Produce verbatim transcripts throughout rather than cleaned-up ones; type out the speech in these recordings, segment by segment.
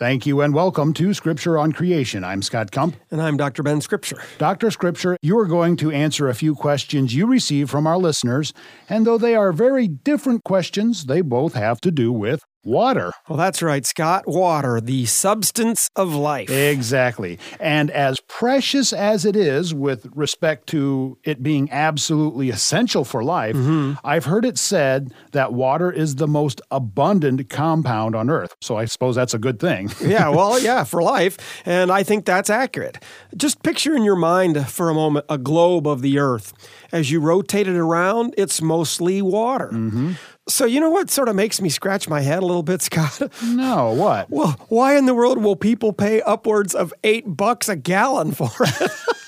Thank you and welcome to Scripture on Creation. I'm Scott Kump. And I'm Doctor Ben Scripture. Doctor Scripture, you are going to answer a few questions you receive from our listeners, and though they are very different questions, they both have to do with water. Well, that's right, Scott. Water, the substance of life. Exactly. And as precious as it is with respect to it being absolutely essential for life, mm-hmm. I've heard it said that water is the most abundant compound on Earth. So I suppose that's a good thing. Yeah, well, yeah, for life. And I think that's accurate. Just picture in your mind for a moment a globe of the Earth. As you rotate it around, it's mostly water. Mm-hmm. So you know what sort of makes me scratch my head a little bit, Scott? No, what? Well, why in the world will people pay upwards of eight bucks a gallon for it?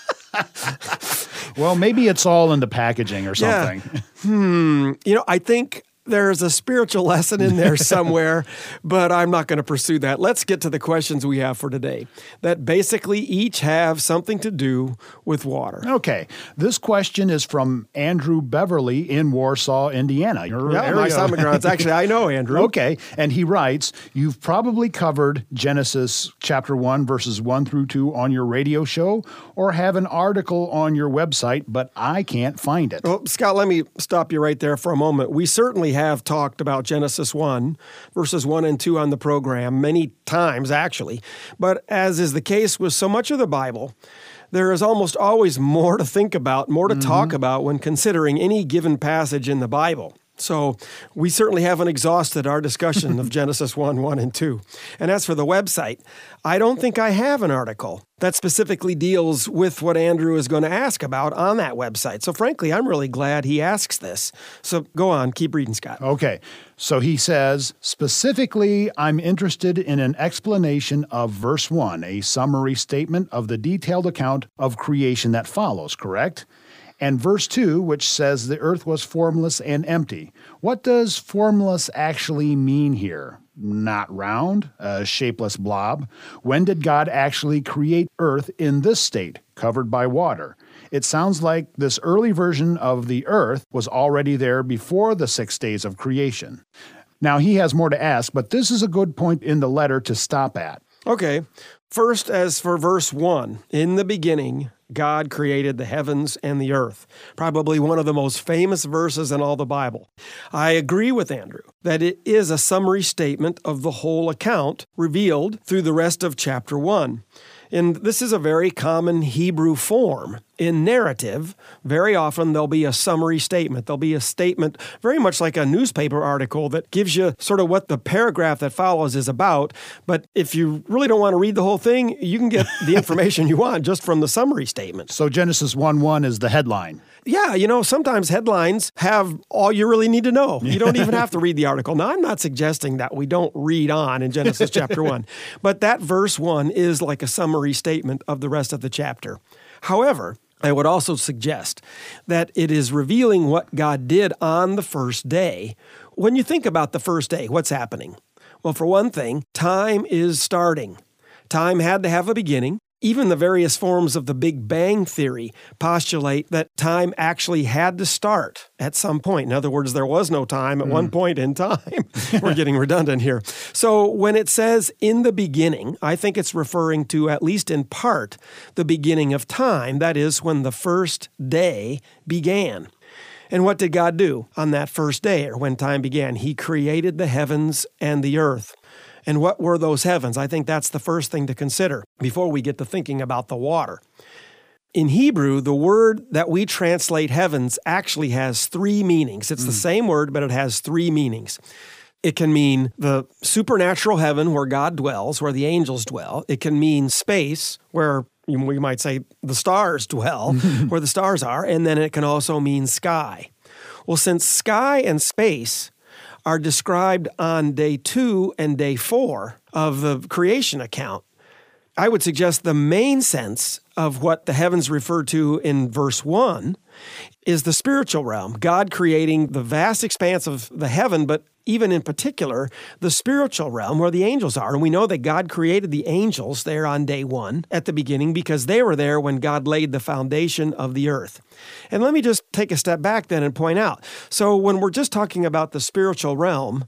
Well, maybe it's all in the packaging or something. Yeah. Hmm. You know, I think there's a spiritual lesson in there somewhere, but I'm not going to pursue that. Let's get to the questions we have for today that basically each have something to do with water. Okay. This question is from Andrew Beverly in Warsaw, Indiana. Your yeah, area. nice immigrants. Actually, I know Andrew. Okay. And he writes, you've probably covered Genesis chapter one, verses one through two on your radio show or have an article on your website, but I can't find it. Well, Scott, let me stop you right there for a moment. We certainly have talked about Genesis one, verses one and two on the program many times, actually. But as is the case with so much of the Bible, there is almost always more to think about, more to mm-hmm. talk about when considering any given passage in the Bible. So we certainly haven't exhausted our discussion of Genesis one, one, and two. And as for the website, I don't think I have an article that specifically deals with what Andrew is going to ask about on that website. So frankly, I'm really glad he asks this. So go on, keep reading, Scott. Okay. So he says, specifically, I'm interested in an explanation of verse one, a summary statement of the detailed account of creation that follows, correct? And verse two, which says the earth was formless and empty. What does formless actually mean here? Not round, a shapeless blob. When did God actually create earth in this state, covered by water? It sounds like this early version of the earth was already there before the six days of creation. Now, he has more to ask, but this is a good point in the letter to stop at. Okay. First, as for verse one, in the beginning, God created the heavens and the earth. Probably one of the most famous verses in all the Bible. I agree with Andrew that it is a summary statement of the whole account revealed through the rest of chapter one. And this is a very common Hebrew form. In narrative, very often there'll be a summary statement. There'll be a statement very much like a newspaper article that gives you sort of what the paragraph that follows is about. But if you really don't want to read the whole thing, you can get the information you want just from the summary statement. So Genesis one one is the headline. Yeah, you know, sometimes headlines have all you really need to know. You don't even have to read the article. Now, I'm not suggesting that we don't read on in Genesis chapter one, but that verse one is like a summary statement of the rest of the chapter. However, I would also suggest that it is revealing what God did on the first day. When you think about the first day, what's happening? Well, for one thing, time is starting. Time had to have a beginning. Even the various forms of the Big Bang Theory postulate that time actually had to start at some point. In other words, there was no time at mm. one point in time. We're getting redundant here. So when it says in the beginning, I think it's referring to, at least in part, the beginning of time. That is when the first day began. And what did God do on that first day, or when time began? He created the heavens and the earth. And what were those heavens? I think that's the first thing to consider before we get to thinking about the water. In Hebrew, the word that we translate heavens actually has three meanings. It's mm. the same word, but it has three meanings. It can mean the supernatural heaven where God dwells, where the angels dwell. It can mean space, where we might say the stars dwell, where the stars are. And then it can also mean sky. Well, since sky and space are described on day two and day four of the creation account, I would suggest the main sense of what the heavens referred to in verse one is the spiritual realm, God creating the vast expanse of the heaven, but even in particular, the spiritual realm where the angels are. And we know that God created the angels there on day one at the beginning because they were there when God laid the foundation of the earth. And let me just take a step back then and point out. So when we're just talking about the spiritual realm,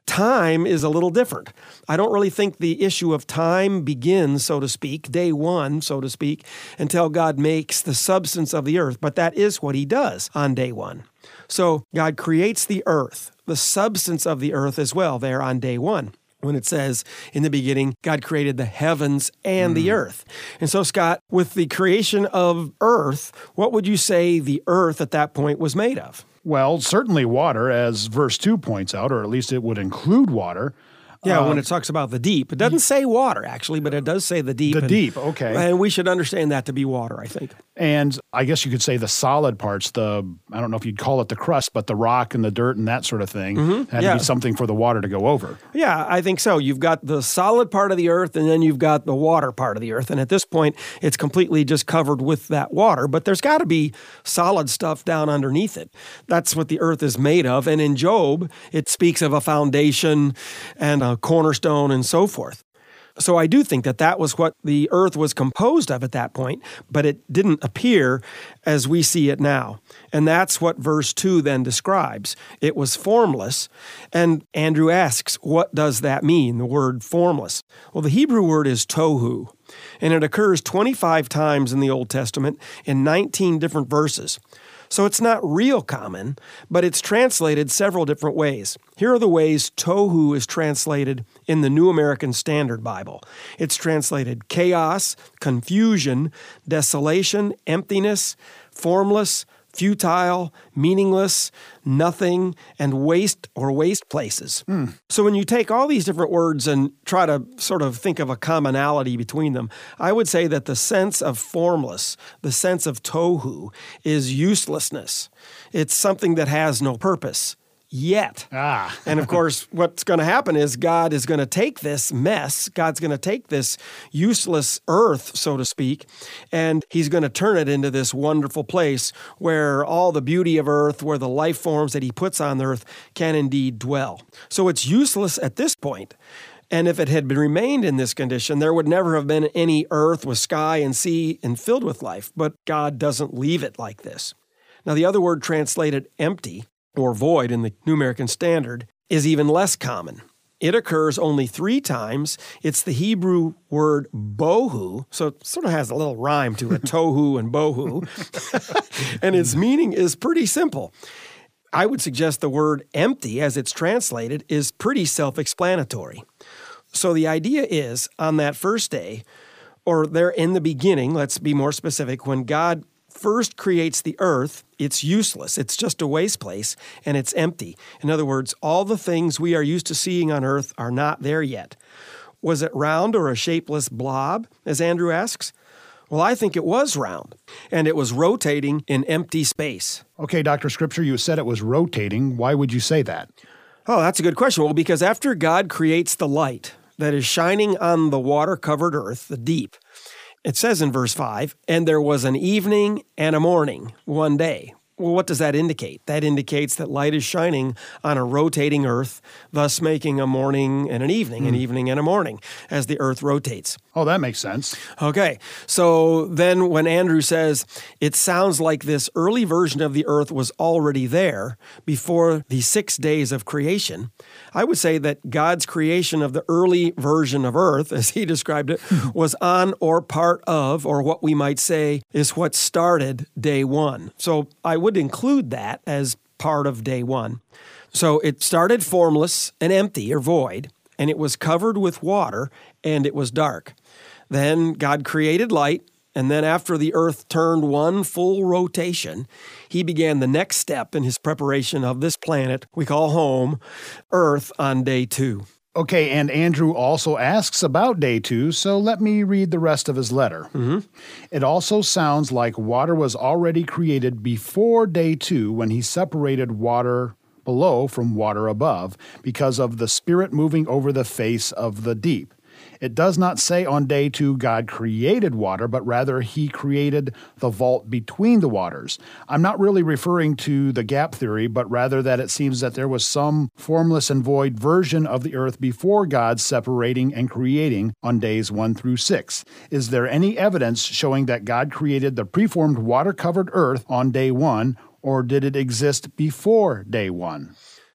Time is a little different. I don't really think the issue of time begins, so to speak, day one, so to speak, until God makes the substance of the earth. But that is what he does on day one. So God creates the earth, the substance of the earth as well, there on day one, when it says, in the beginning, God created the heavens and mm. the earth. And so, Scott, with the creation of earth, what would you say the earth at that point was made of? Well, certainly water, as verse two points out, or at least it would include water. Yeah, uh, when it talks about the deep. It doesn't say water, actually, but it does say the deep. The and, deep, okay. And we should understand that to be water, I think. And I guess you could say the solid parts, the, I don't know if you'd call it the crust, but the rock and the dirt and that sort of thing mm-hmm. had yeah. to be something for the water to go over. Yeah, I think so. You've got the solid part of the earth, and then you've got the water part of the earth. And at this point, it's completely just covered with that water. But there's got to be solid stuff down underneath it. That's what the earth is made of. And in Job, it speaks of a foundation and a cornerstone and so forth. So I do think that that was what the earth was composed of at that point, but it didn't appear as we see it now. And that's what verse two then describes. It was formless. And Andrew asks, what does that mean, the word formless? Well, the Hebrew word is tohu, and it occurs twenty-five times in the Old Testament in nineteen different verses. So it's not real common, but it's translated several different ways. Here are the ways tohu is translated in the New American Standard Bible. It's translated chaos, confusion, desolation, emptiness, formless, futile, meaningless, nothing, and waste or waste places. Mm. So when you take all these different words and try to sort of think of a commonality between them, I would say that the sense of formless, the sense of tohu, is uselessness. It's something that has no purpose. Yet. Ah. And of course, what's going to happen is God is going to take this mess, God's going to take this useless earth, so to speak, and he's going to turn it into this wonderful place where all the beauty of earth, where the life forms that he puts on the earth can indeed dwell. So it's useless at this point. And if it had been remained in this condition, there would never have been any earth with sky and sea and filled with life. But God doesn't leave it like this. Now, the other word translated empty, or void in the New American Standard, is even less common. It occurs only three times. It's the Hebrew word bohu, so it sort of has a little rhyme to it, tohu and bohu. And its meaning is pretty simple. I would suggest the word empty, as it's translated, is pretty self-explanatory. So the idea is, on that first day, or there in the beginning, let's be more specific, when God first creates the earth, it's useless. It's just a waste place, and it's empty. In other words, all the things we are used to seeing on earth are not there yet. Was it round or a shapeless blob, as Andrew asks? Well, I think it was round, and it was rotating in empty space. Okay, Doctor Scripture, you said it was rotating. Why would you say that? Oh, that's a good question. Well, because after God creates the light that is shining on the water-covered earth, the deep, it says in verse five, and there was an evening and a morning one day. Well, what does that indicate? That indicates that light is shining on a rotating earth, thus making a morning and an evening, mm. an evening and a morning, as the earth rotates. Oh, that makes sense. Okay, so then when Andrew says, it sounds like this early version of the earth was already there before the six days of creation, I would say that God's creation of the early version of earth, as he described it, was on or part of, or what we might say is what started day one. So I would include that as part of day one. So it started formless and empty or void, and it was covered with water, and it was dark. Then God created light, and then after the earth turned one full rotation, he began the next step in his preparation of this planet we call home, Earth, on day two. Okay, and Andrew also asks about day two, so let me read the rest of his letter. Mm-hmm. It also sounds like water was already created before day two when he separated water below from water above because of the Spirit moving over the face of the deep. It does not say on day two God created water, but rather he created the vault between the waters. I'm not really referring to the gap theory, but rather that it seems that there was some formless and void version of the earth before God separating and creating on days one through six. Is there any evidence showing that God created the preformed water-covered earth on day one, or did it exist before day one?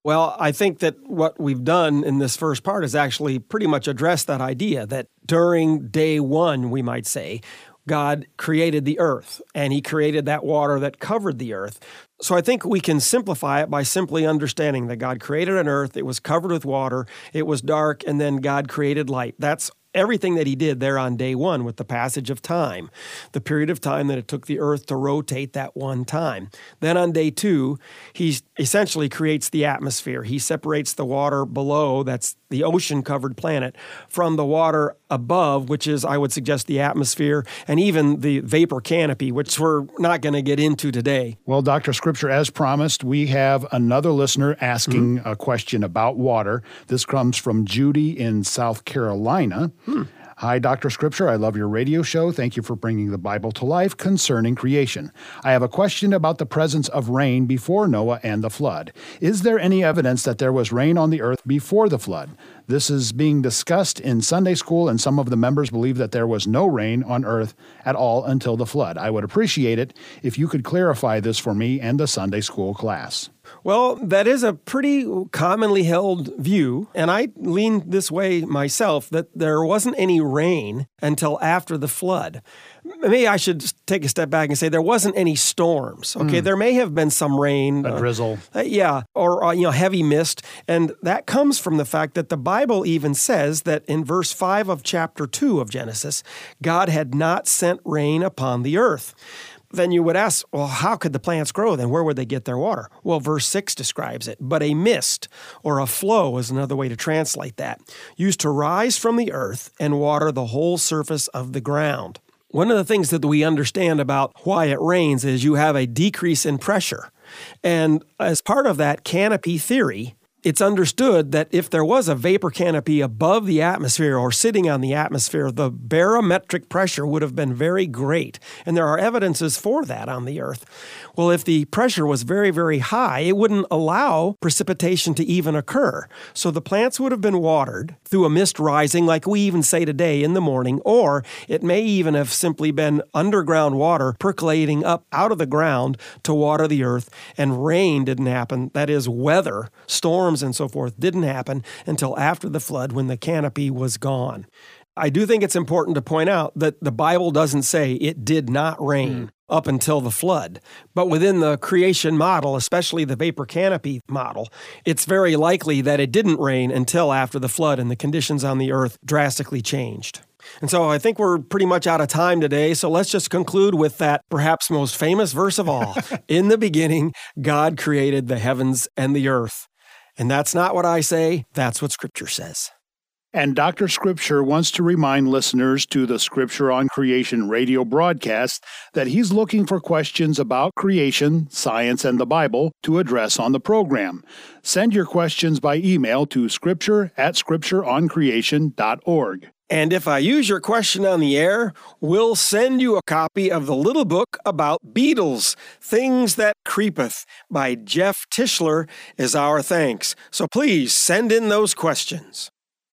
Well, I think that what we've done in this first part is actually pretty much address that idea that during day one, we might say, God created the earth, and he created that water that covered the earth. So I think we can simplify it by simply understanding that God created an earth, it was covered with water, it was dark, and then God created light. That's everything that he did there on day one with the passage of time, the period of time that it took the earth to rotate that one time. Then on day two, he essentially creates the atmosphere. He separates the water below, that's the ocean-covered planet, from the water above, which is, I would suggest, the atmosphere, and even the vapor canopy, which we're not going to get into today. Well, Doctor Scripture, as promised, we have another listener asking mm-hmm. a question about water. This comes from Judy in South Carolina. Hmm. Hi, Doctor Scripture. I love your radio show. Thank you for bringing the Bible to life concerning creation. I have a question about the presence of rain before Noah and the flood. Is there any evidence that there was rain on the earth before the flood? This is being discussed in Sunday school, and some of the members believe that there was no rain on earth at all until the flood. I would appreciate it if you could clarify this for me and the Sunday school class. Well, that is a pretty commonly held view, and I lean this way myself, that there wasn't any rain until after the flood. Maybe I should take a step back and say there wasn't any storms. Okay, mm. There may have been some rain. A drizzle. Uh, yeah, or uh, you know, heavy mist, and that comes from the fact that the Bible even says that in verse five of chapter two of Genesis, God had not sent rain upon the earth. Then you would ask, well, how could the plants grow then? Where would they get their water? Well, verse six describes it. But a mist or a flow is another way to translate that, used to rise from the earth and water the whole surface of the ground. One of the things that we understand about why it rains is you have a decrease in pressure. And as part of that canopy theory, it's understood that if there was a vapor canopy above the atmosphere or sitting on the atmosphere, the barometric pressure would have been very great. And there are evidences for that on the earth. Well, if the pressure was very, very high, it wouldn't allow precipitation to even occur. So the plants would have been watered through a mist rising, like we even say today in the morning, or it may even have simply been underground water percolating up out of the ground to water the earth, and rain didn't happen. That is, weather, storms, and so forth didn't happen until after the flood when the canopy was gone. I do think it's important to point out that the Bible doesn't say it did not rain mm. up until the flood. But within the creation model, especially the vapor canopy model, it's very likely that it didn't rain until after the flood and the conditions on the earth drastically changed. And so I think we're pretty much out of time today, so let's just conclude with that perhaps most famous verse of all. In the beginning, God created the heavens and the earth. And that's not what I say, that's what Scripture says. And Doctor Scripture wants to remind listeners to the Scripture on Creation radio broadcast that he's looking for questions about creation, science, and the Bible to address on the program. Send your questions by email to scripture at scripture on creation dot org. And if I use your question on the air, we'll send you a copy of the little book about beetles, Things That Creepeth, by Jeff Tischler, as our thanks. So please send in those questions.